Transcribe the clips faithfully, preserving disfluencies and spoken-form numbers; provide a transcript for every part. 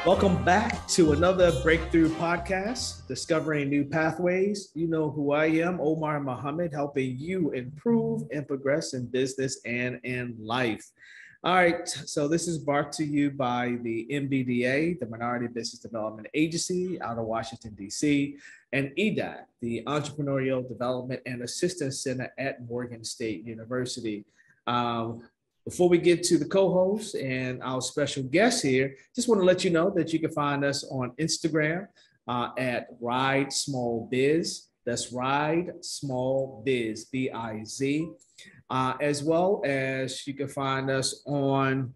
Welcome back to another Breakthrough Podcast, Discovering New Pathways. You know who I am, Omar Muhammad, helping you improve and progress in business and in life. All right, so this is brought to you by the M B D A, the Minority Business Development Agency out of Washington, D C, and E D A C, the Entrepreneurial Development and Assistance Center at Morgan State University. Um, Before we get to the co-host and our special guest here, just want to let you know that you can find us on Instagram uh, at Ride Small Biz. That's Ride Small Biz, B I Z. Uh, as well as you can find us on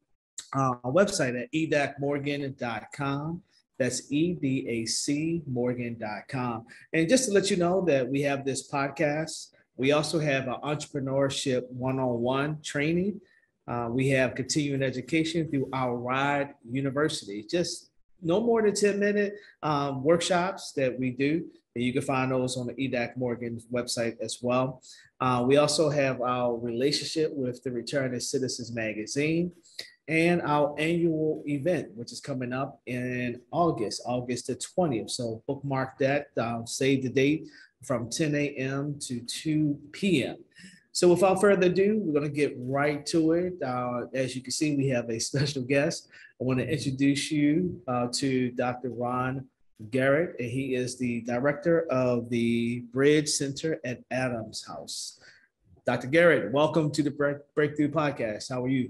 uh, our website at e d a c morgan dot com. That's E D A C morgan dot com. And just to let you know that we have this podcast. We also have an entrepreneurship one-on-one training. Uh, we have continuing education through our RIDE University. Just no more than ten minute um, workshops that we do. And you can find those on the E D A C Morgan website as well. Uh, we also have our relationship with the Returning Citizens magazine and our annual event, which is coming up in August, August the twentieth. So bookmark that, uh, save the date from ten a.m. to two p.m. So without further ado, we're going to get right to it. Uh, as you can see, we have a special guest. I want to introduce you uh, to Doctor Ron Garrett, and he is the director of the Bridge Center at Adams House. Doctor Garrett, welcome to the Break Breakthrough Podcast. How are you?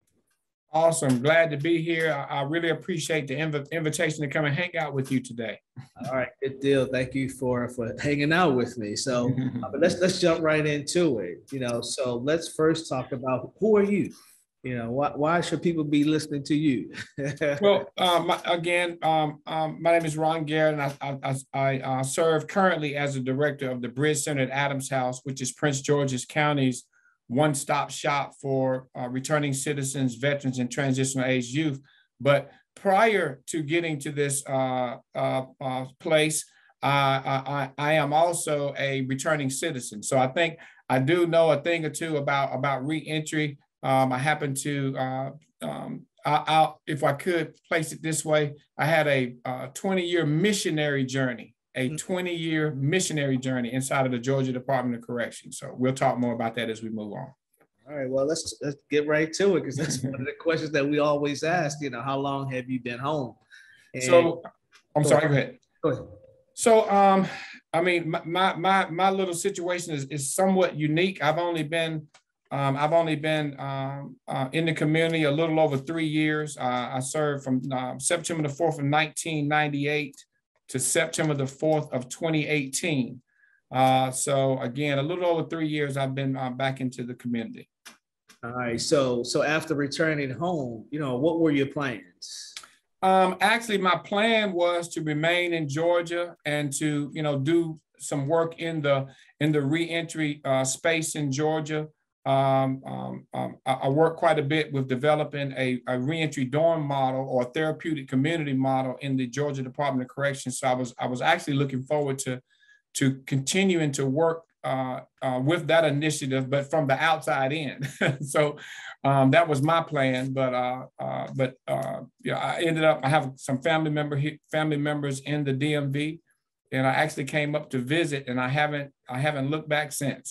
Awesome. Glad to be here. I, I really appreciate the inv invitation to come and hang out with you today. All right, good deal. Thank you for, for hanging out with me. So uh, but let's let's jump right into it. You know, so let's first talk about who are you? You know, why, why should people be listening to you? Well, um, again, um, um, my name is Ron Garrett, and I, I, I uh, serve currently as the director of the Bridge Center at Adams House, which is Prince George's County's one-stop shop for uh, returning citizens, veterans, and transitional age youth. But prior to getting to this uh, uh, uh, place, uh, I, I am also a returning citizen. So I think I do know a thing or two about, about re-entry. Um, I happen to, uh, um, I, I'll, if I could place it this way, I had a twenty-year missionary journey. a twenty-year missionary journey inside of the Georgia Department of Corrections. So we'll talk more about that as we move on. All right, well, let's, let's get right to it, because that's one of the questions that we always ask, you know, how long have you been home? And so, I'm go sorry, ahead. go ahead. Go ahead. So, um, I mean, my, my, my little situation is, is somewhat unique. I've only been, um, I've only been um, uh, in the community a little over three years. Uh, I served from uh, September the fourth of nineteen ninety-eight to September the fourth of twenty eighteen. Uh, so again, a little over three years I've been uh, back into the community. All right, so so after returning home, you know, what were your plans? Um, actually, my plan was to remain in Georgia and to, you know, do some work in the in the reentry uh, space in Georgia. Um, um, um, I, I work quite a bit with developing a, a reentry dorm model or a therapeutic community model in the Georgia Department of Corrections. So I was I was actually looking forward to to continuing to work uh, uh, with that initiative, but from the outside in. So um, that was my plan. But uh, uh, but uh, yeah, I ended up I have some family member family members in the D M V, and I actually came up to visit, and I haven't I haven't looked back since.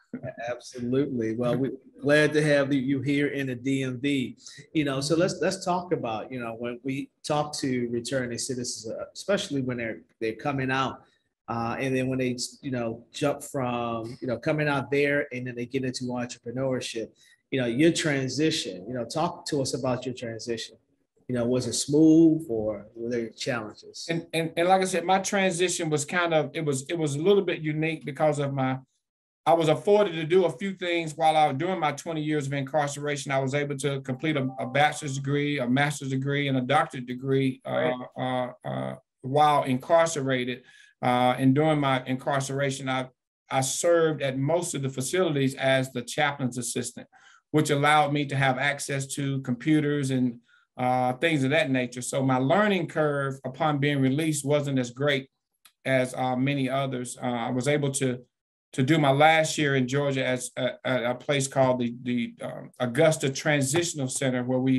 Absolutely. Well, we're glad to have you here in the D M V. You know, so let's let's talk about, you know, when we talk to returning citizens, especially when they're they're coming out, uh, and then when they, you know, jump from, you know, coming out there and then they get into entrepreneurship, you know, your transition, you know, talk to us about your transition. You know, was it smooth or were there challenges? And, and, and like I said, my transition was kind of, it was, it was a little bit unique because of my, I was afforded to do a few things while I was doing my twenty years of incarceration. I was able to complete a, a bachelor's degree, a master's degree, and a doctorate degree uh, right. uh, uh, while incarcerated. Uh, and during my incarceration, I, I served at most of the facilities as the chaplain's assistant, which allowed me to have access to computers and uh, things of that nature. So my learning curve upon being released wasn't as great as uh, many others. Uh, I was able to to do my last year in Georgia as a, a place called the, the um, Augusta Transitional Center, where we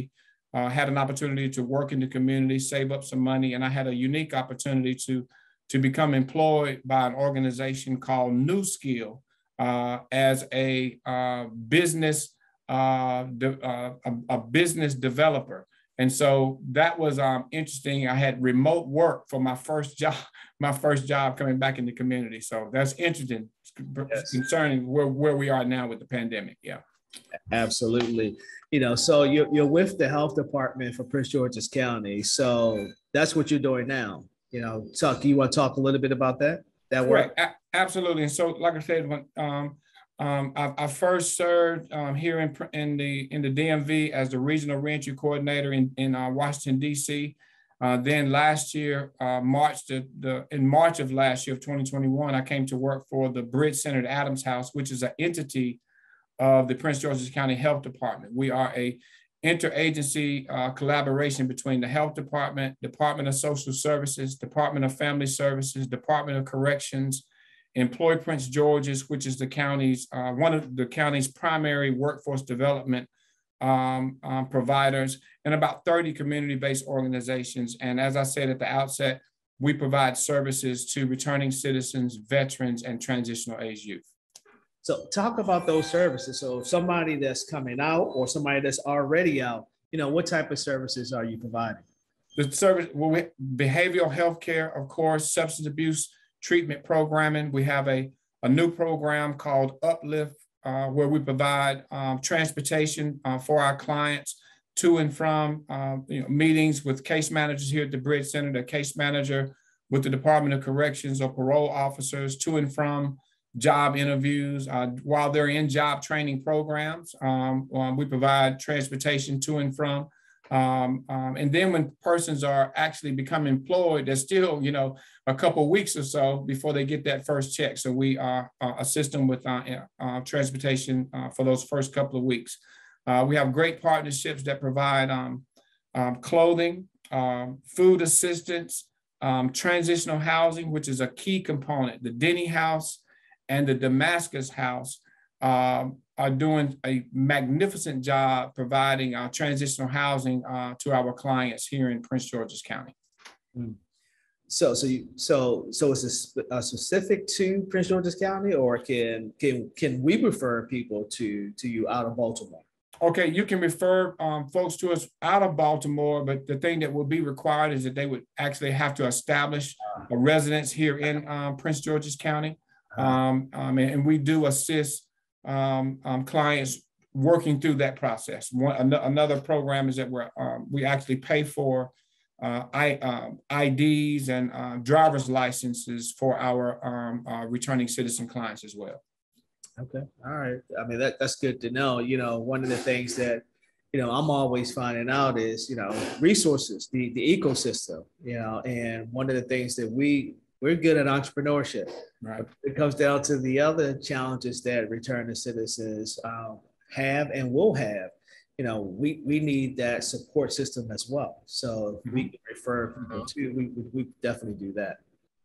uh, had an opportunity to work in the community, save up some money, and I had a unique opportunity to, to become employed by an organization called New Skill uh, as a uh, business, uh, de, uh, a, a business developer. And so that was um, interesting. I had remote work for my first job, my first job coming back in the community. So that's interesting, yes. Concerning where, where we are now with the pandemic. Yeah. Absolutely. You know, so you're, you're with the health department for Prince George's County. So that's what you're doing now. You know, Tuck, you want to talk a little bit about that? That work? A- absolutely. And so, like I said, when um, um, I, I first served um, here in in the in the D M V as the regional reentry coordinator in in uh, Washington D C. Uh, then last year, uh, March the, the in March of last year of twenty twenty-one, I came to work for the Bridge Center at Adams House, which is an entity of the Prince George's County Health Department. We are a interagency uh, collaboration between the Health Department, Department of Social Services, Department of Family Services, Department of Corrections, Employ Prince George's, which is the county's, uh, one of the county's primary workforce development um, um, providers, and about thirty community-based organizations. And as I said at the outset, we provide services to returning citizens, veterans, and transitional age youth. So talk about those services. So somebody that's coming out or somebody that's already out, you know, what type of services are you providing? The service, well, we, behavioral health care, of course, substance abuse treatment programming. We have a, a new program called Uplift, uh, where we provide um, transportation uh, for our clients to and from uh, you know, meetings with case managers here at the Bridge Center, the case manager with the Department of Corrections or parole officers, to and from job interviews. Uh, while they're in job training programs, um, um, we provide transportation to and from. Um, um, and then when persons are actually become employed, there's still, you know, a couple of weeks or so before they get that first check. So we uh, uh, assist them with uh, uh, transportation uh, for those first couple of weeks. Uh, we have great partnerships that provide um, um, clothing, um, food assistance, um, transitional housing, which is a key component. The Denny House and the Damascus House um, are doing a magnificent job providing uh, transitional housing uh, to our clients here in Prince George's County. Mm. So, so you, so, so is this uh, specific to Prince George's County, or can can can we refer people to to you out of Baltimore? Okay, you can refer um, folks to us out of Baltimore, but the thing that will be required is that they would actually have to establish a residence here in um, Prince George's County. Um, um, and we do assist um, um, clients working through that process. One, an- another program is that we're, um, we actually pay for uh, I, uh, I Ds and uh, driver's licenses for our um, uh, returning citizen clients as well. Okay, all right. I mean, that, that's good to know. You know, one of the things that, you know, I'm always finding out is, you know, resources, the, the ecosystem, you know, and one of the things that we, we're good at entrepreneurship. Right. It comes down to the other challenges that returning citizens um, have and will have. You know, we, we need that support system as well. So if mm-hmm. we can refer people to, we, we, we definitely do that.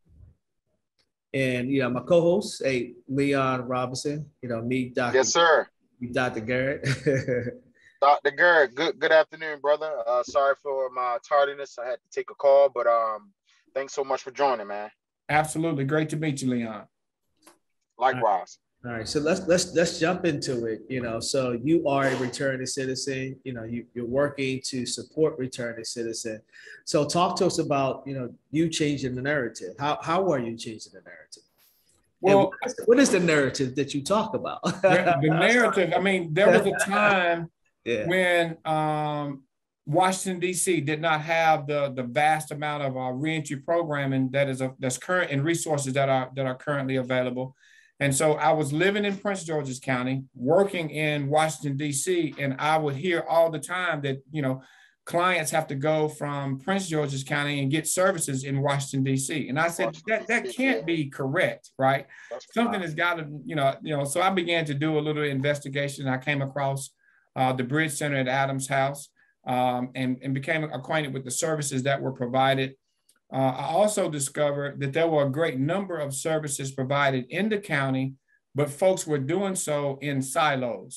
And, you know, my co-host, hey, Leon Robinson, you know, me, Doctor Yes, sir. Me, Doctor Garrett. Doctor Garrett, good good afternoon, brother. Uh, sorry for my tardiness. I had to take a call, but um, thanks so much for joining, man. Absolutely. Great to meet you, Leon. Likewise. All right, so let's let's let's jump into it. You know, so you are a returning citizen. You know, you, you're working to support returning citizen. So talk to us about, you know, you changing the narrative. How how are you changing the narrative? Well, what is, what is the narrative that you talk about? the, the narrative. I mean, there was a time yeah. when um, Washington D C did not have the the vast amount of uh, reentry programming that is a, that's current and resources that are that are currently available. And so I was living in Prince George's County, working in Washington, D C, and I would hear all the time that, you know, clients have to go from Prince George's County and get services in Washington, D C. And I said, that, that can't be correct, right? Something has got to, you know, you know, so I began to do a little investigation. I came across uh, the Bridge Center at Adams House um, and, and became acquainted with the services that were provided. Uh, I also discovered that there were a great number of services provided in the county, but folks were doing so in silos.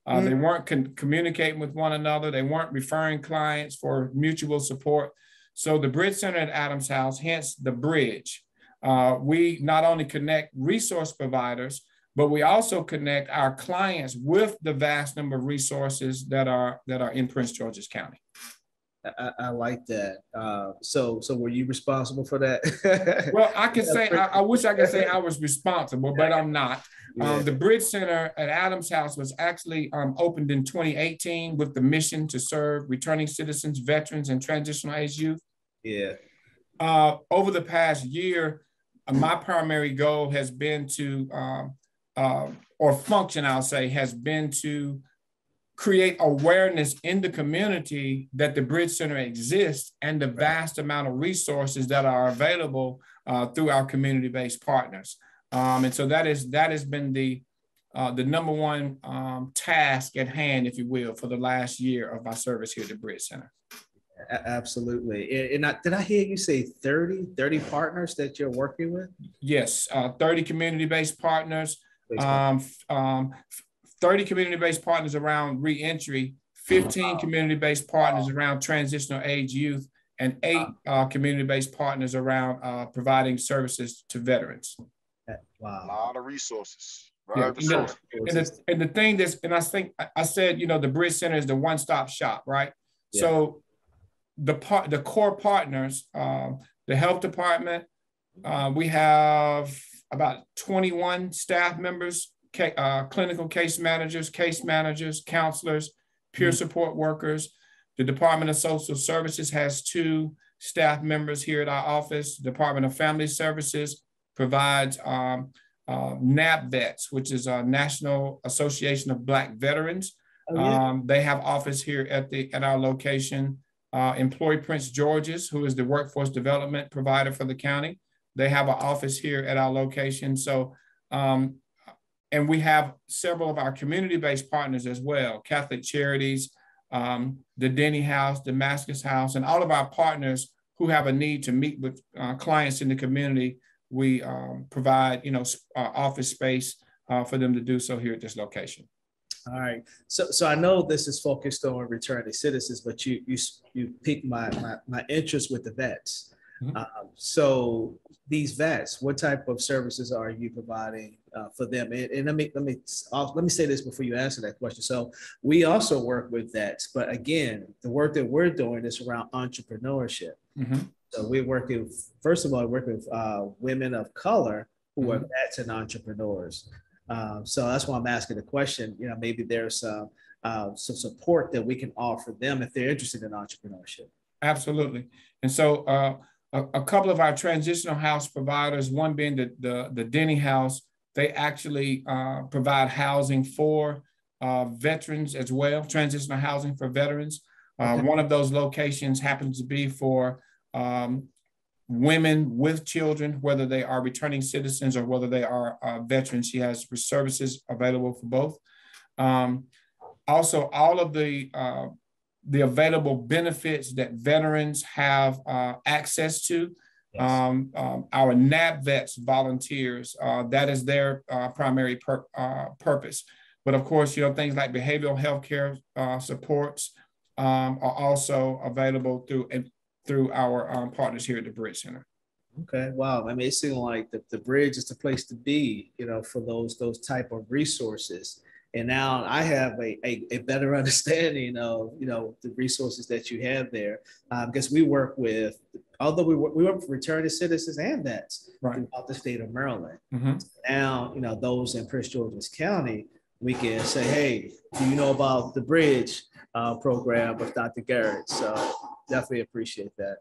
Uh, mm-hmm. They weren't con- communicating with one another. They weren't referring clients for mutual support. So the Bridge Center at Adams House, hence the bridge. Uh, we not only connect resource providers, but we also connect our clients with the vast number of resources that are that are in Prince George's County. I, I like that. Uh, so, so were you responsible for that? Well, I could say I, I wish I could say I was responsible, but I'm not. Yeah. Um, the Bridge Center at Adams House was actually um, opened in twenty eighteen with the mission to serve returning citizens, veterans, and transitional age youth. Yeah. Uh, over the past year, uh, my primary goal has been to, um, uh, or function, I'll say, has been to create awareness in the community that the Bridge Center exists and the vast amount of resources that are available uh, through our community-based partners. Um, and so that is that has been the uh, the number one um, task at hand, if you will, for the last year of my service here at the Bridge Center. Absolutely. And I, did I hear you say thirty, thirty partners that you're working with? Yes, uh, thirty community-based partners, um, um, thirty community-based partners around reentry, fifteen wow. community-based partners wow. around transitional age youth, and eight wow. uh, community-based partners around uh, providing services to veterans. Wow. A lot of resources. Yeah. And, the, and, the, and the thing that's, and I think I said, you know, the Bridge Center is the one-stop shop, right? Yeah. So the part, the core partners, um, the health department, uh, we have about twenty-one staff members, uh, clinical case managers, case managers, counselors, peer mm-hmm. support workers. The Department of Social Services has two staff members here at our office. The Department of Family Services provides um, uh, NABVETS, which is a National Association of Black Veterans. Oh, yeah. um, they have office here at the at our location. Uh, Employ Prince George's, who is the workforce development provider for the county. They have an office here at our location. So, um, and we have several of our community-based partners as well, Catholic Charities, um, the Denny House, Damascus House, and all of our partners who have a need to meet with uh, clients in the community. We um, provide, you know, uh, office space uh, for them to do so here at this location. All right. So, so I know this is focused on returning citizens, but you you you piqued my my, my interest with the vets. Mm-hmm. uh, so these vets, what type of services are you providing uh, for them? And, and let me let me uh, let me say this before you answer that question. So we also work with vets, but again, the work that we're doing is around entrepreneurship. Mm-hmm. So we're working, first of all, working with uh, women of color who mm-hmm. are vets and entrepreneurs. Um, so that's why I'm asking the question. You know, maybe there's some uh, some support that we can offer them if they're interested in entrepreneurship. Absolutely. And so uh, a, a couple of our transitional house providers, one being the the, the Denny House, they actually uh, provide housing for uh, veterans as well, transitional housing for veterans. Uh, okay. One of those locations happens to be for um, women with children, whether they are returning citizens or whether they are uh, veterans. She has services available for both. Um, also, all of the uh, the available benefits that veterans have uh, access to. Yes. Um, um, our NABVETS volunteers, uh, that is their uh, primary pur uh, purpose. But of course, you know, things like behavioral health care uh, supports um, are also available through through our um, partners here at the Bridge Center. Okay, wow. I mean, it seems like the, the Bridge is the place to be, you know, for those those type of resources. And now I have a, a, a better understanding of, you know, the resources that you have there. Um, because we work with, although we work, we work with returning citizens and vets right. throughout the state of Maryland. Mm-hmm. Now, you know, those in Prince George's County, we can say, hey, do you know about the Bridge uh, program with Doctor Garrett? So definitely appreciate that.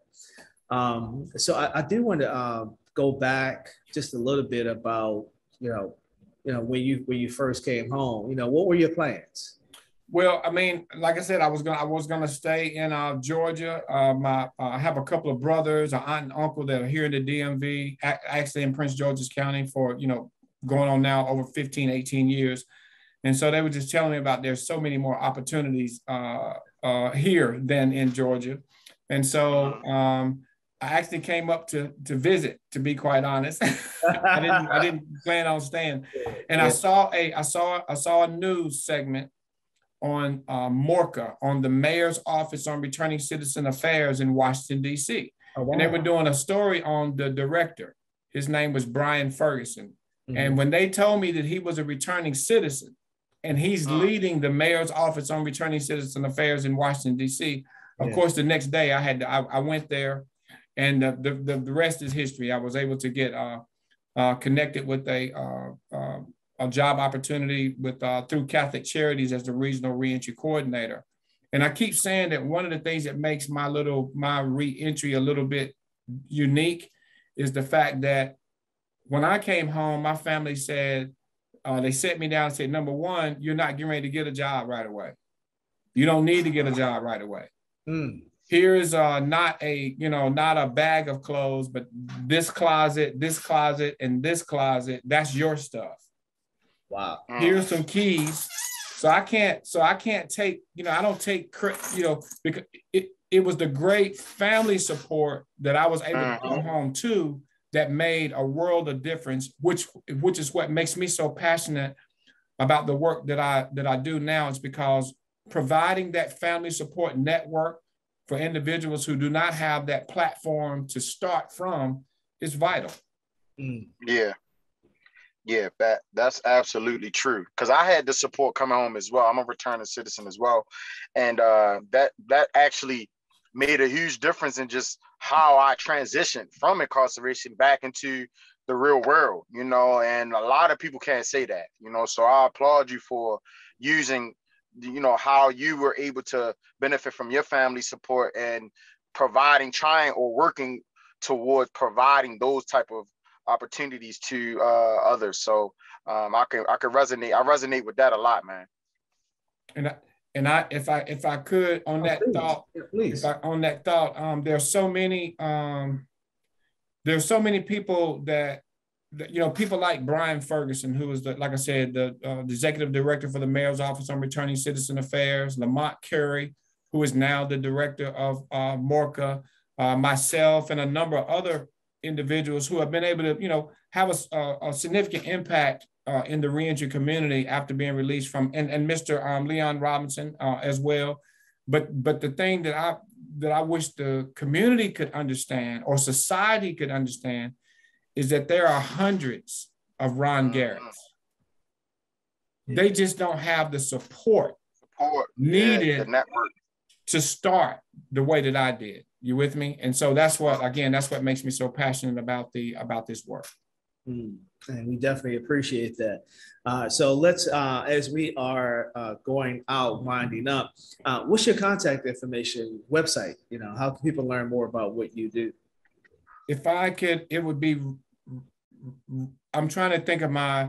Um, so I, I do want to um, go back just a little bit about, you know, you know, when you when you first came home, you know, what were your plans? Well, I mean, like I said, I was gonna I was gonna stay in uh, Georgia. Uh, my uh, I have a couple of brothers, an aunt and uncle that are here in the D M V, actually in Prince George's County for, you know, going on now over fifteen, eighteen years. And so they were just telling me about there's so many more opportunities uh, uh, here than in Georgia. And so um, I actually came up to to visit, to be quite honest. I didn't I didn't plan on staying. And I saw a I saw I saw a news segment on uh, MORCA, on the mayor's office on returning citizen affairs in Washington, D C. Oh, wow. And they were doing a story on the director. His name was Brian Ferguson. Mm-hmm. And when they told me that he was a returning citizen and he's uh-huh. leading the mayor's office on returning citizen affairs in Washington, D C, of yeah. course, the next day I had to, I, I went there, and the, the, the rest is history. I was able to get uh, uh, connected with a, uh, uh, a job opportunity with uh, through Catholic Charities as the regional reentry coordinator. And I keep saying that one of the things that makes my little, my reentry a little bit unique is the fact that when I came home, my family said, uh, they set me down and said, number one, you're not getting ready to get a job right away. You don't need to get a job right away. Mm. Here is uh, not a, you know, not a bag of clothes, but this closet, this closet, and this closet, that's your stuff. Wow. Here's some keys. So I can't, so I can't take, you know, I don't take, you know, because it, it was the great family support that I was able to come home to that made a world of difference, which, which is what makes me so passionate about the work that I, that I do now, is because providing that family support network for individuals who do not have that platform to start from is vital. Mm. Yeah. Yeah, that that's absolutely true. Because I had the support coming home as well. I'm a returning citizen as well. And uh, that that actually made a huge difference in just how I transitioned from incarceration back into the real world, you know, and a lot of people can't say that, you know, so I applaud you for using, you know, how you were able to benefit from your family support and providing, trying or working towards providing those type of opportunities to uh, others. So um, I can I can resonate. I resonate with that a lot, man. And I, and I if I if I could on that oh, thought, yeah, please. If I, on that thought, um, there's so many um, there's so many people that, that you know, people like Brian Ferguson, who is the, like I said, the, uh, the executive director for the mayor's office on returning citizen affairs, Lamont Curry, who is now the director of uh, MORCA, uh, myself, and a number of other individuals who have been able to, you know, have a, a, a significant impact uh, in the reentry community after being released from, and, and Mister Um, Leon Robinson uh, as well. But but the thing that I that I wish the community could understand, or society could understand, is that there are hundreds of Ron Garretts. They just don't have the support, support. needed yeah, to start the way that I did. You with me? And so that's what, again, that's what makes me so passionate about the about this work. Mm, and we definitely appreciate that. Uh, so let's, uh, as we are uh, going out, winding up, uh, what's your contact information, website? You know, how can people learn more about what you do? If I could, it would be, I'm trying to think of my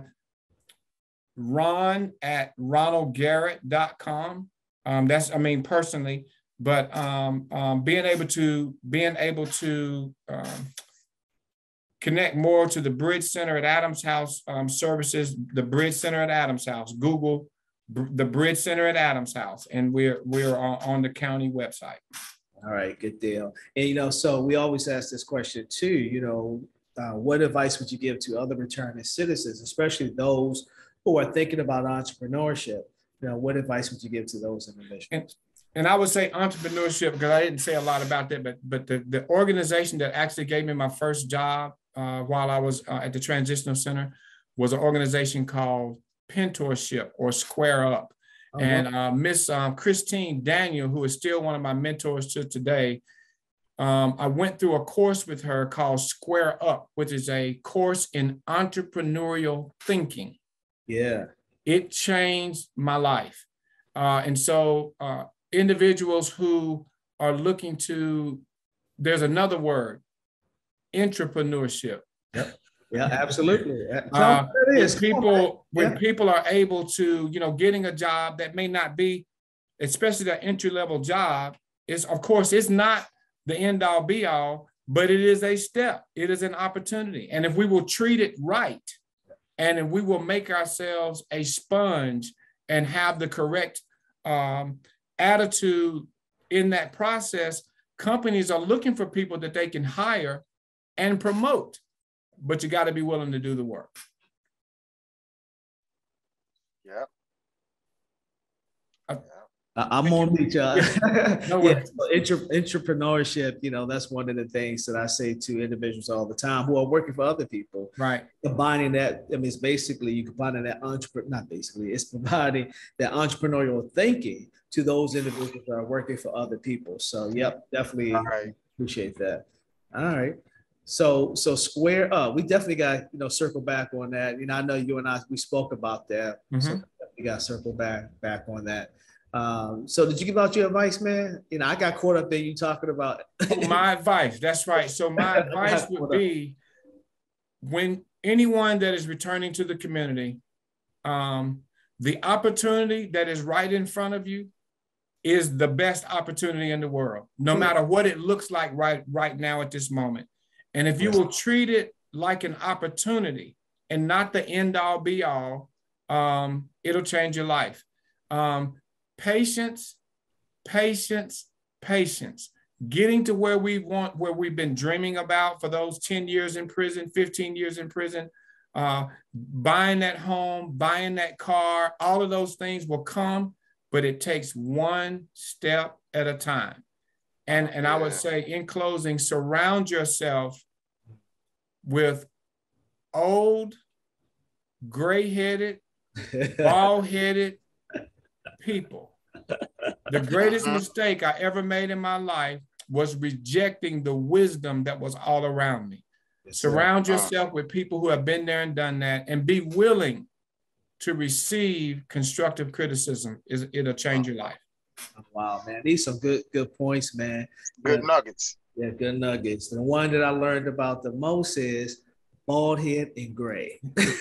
Ron at ronald garrett dot com. Um, that's, I mean, personally, but um, um, being able to, being able to um, connect more to the Bridge Center at Adams House um, services, the Bridge Center at Adams House, Google the Bridge Center at Adams House, and we're, we're on, on the county website. All right, good deal. And, you know, so we always ask this question too, you know, uh, what advice would you give to other returning citizens, especially those who are thinking about entrepreneurship? You know, what advice would you give to those individuals? And, and I would say entrepreneurship, because I didn't say a lot about that, but but the, the organization that actually gave me my first job uh, while I was uh, at the Transitional Center was an organization called Pentorship, or Square Up. Uh-huh. And uh, Miss um, Christine Daniel, who is still one of my mentors to today, um, I went through a course with her called Square Up, which is a course in entrepreneurial thinking. Yeah. It changed my life. Uh, and so uh, individuals who are looking to, there's another word, entrepreneurship. Yep. Yeah, absolutely. Uh, when people, when yeah. people are able to, you know, getting a job that may not be, especially the entry level job, is, of course, it's not the end all be all, but it is a step. It is an opportunity. And if we will treat it right, and if we will make ourselves a sponge and have the correct um, attitude in that process, companies are looking for people that they can hire and promote, but you got to be willing to do the work. Yeah. I, I'm on mute, y'all. No Yeah, so intra, entrepreneurship, you know, that's one of the things that I say to individuals all the time who are working for other people. Right. Combining that, I mean, it's basically you combining that entrepreneur, not basically, it's providing that entrepreneurial thinking to those individuals that are working for other people. So, yep, definitely right. appreciate that. All right. So, so square up. We definitely got, you know, circle back on that. You know, I know you and I, we spoke about that. Mm-hmm. So we got circle back, back on that. Um, so did you give out your advice, man? You know, I got caught up there. You talking about oh, my advice. That's right. So my advice would be when anyone that is returning to the community, um, the opportunity that is right in front of you is the best opportunity in the world, no matter what it looks like right, right now at this moment. And if you will treat it like an opportunity and not the end all be all, um, it'll change your life. Um, patience, patience, patience. Getting to where we want, where we've been dreaming about for those ten years in prison, fifteen years in prison, uh, buying that home, buying that car, all of those things will come, but it takes one step at a time. And, and I would say in closing, surround yourself with old, gray-headed, bald-headed people. The greatest mistake I ever made in my life was rejecting the wisdom that was all around me. Yes, surround yourself with people who have been there and done that, and be willing to receive constructive criticism. It'll change your life. Wow, man. These some good, good points, man. Good yeah. nuggets. Yeah, good nuggets. The one that I learned about the most is bald head and gray.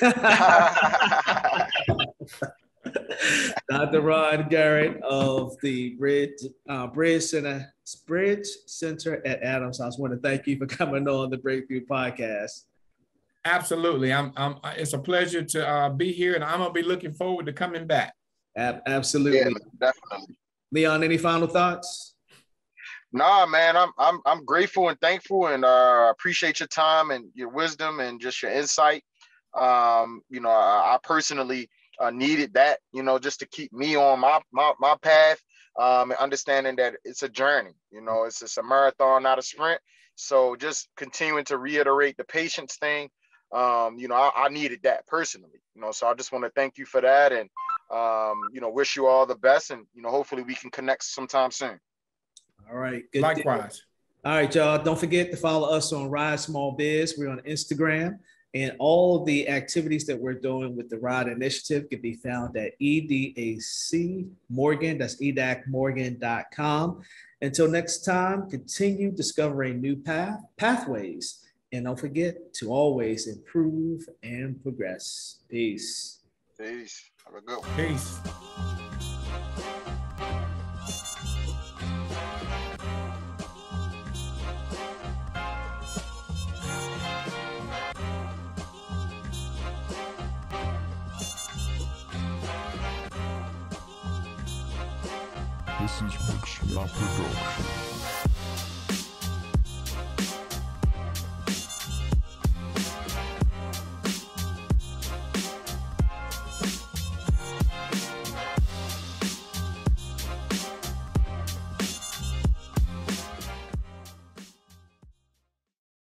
Doctor Ron Garrett of the Bridge uh, Bridge Center Bridge Center at Adams House. I want to thank you for coming on the Breakthrough Podcast. Absolutely, I'm. I'm it's a pleasure to uh, be here, and I'm gonna be looking forward to coming back. Ab- absolutely, yeah, definitely. Leon, any final thoughts? Nah, man, I'm I'm I'm grateful and thankful, and uh, appreciate your time and your wisdom and just your insight. Um, you know, I, I personally uh, needed that, you know, just to keep me on my my my path, um, and understanding that it's a journey. You know, it's it's a marathon, not a sprint. So just continuing to reiterate the patience thing. Um, you know, I, I needed that personally. You know, so I just want to thank you for that, and um, you know, wish you all the best, and you know, hopefully we can connect sometime soon. All right. Good Likewise. Deal. All right, y'all. Don't forget to follow us on Ride Small Biz. We're on Instagram, and all of the activities that we're doing with the Ride Initiative can be found at E D A C Morgan. That's E D A C Morgan dot com. Until next time, continue discovering new path pathways. And don't forget to always improve and progress. Peace. Peace. Have a good one. Peace. This is Mixla Production.